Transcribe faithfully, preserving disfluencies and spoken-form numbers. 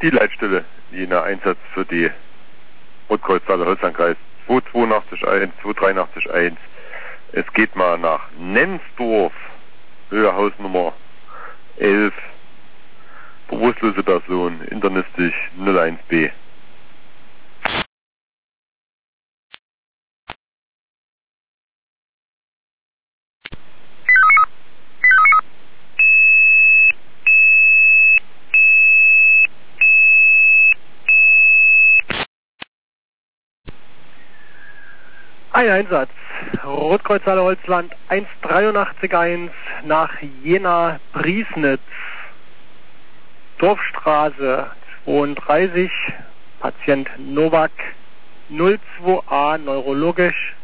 Die Leitstelle, jener Einsatz für die Rotkreuzhalle Holzlandkreis zwei zwei acht eins, zwei drei acht eins. Es geht mal nach Nensdorf, Höhe Hausnummer elf. Bewusstlose Person, internistisch null eins B. Ein Einsatz, Rotkreuzhalle Holzland eins drei acht eins nach Jena Briesnitz, Dorfstraße zweiunddreißig, Patient Novak null zwei a neurologisch,